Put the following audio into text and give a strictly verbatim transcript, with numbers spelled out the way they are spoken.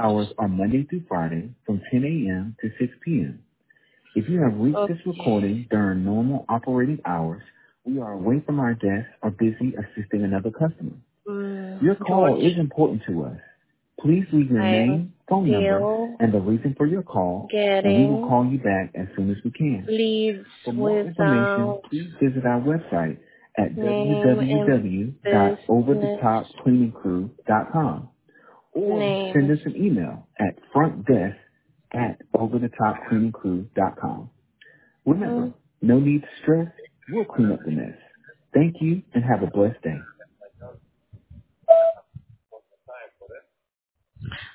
hours are Monday through Friday from ten a.m. to six p.m. If you have reached Okay. this recording during normal operating hours, we are away from our desk or busy assisting another customer. Mm, Your call George, is important to us. Please leave your I'm name, phone number, still and the reason for your call, and we will getting call you back as soon as we can. leads For more information, without please visit our website at w name w and w dot over the business top cleaning crew dot com or send name. us an email at frontdesk at over the top cleaning crew dot com. Remember, Mm. no need to stress. We'll clean up the mess. Thank you and have a blessed day.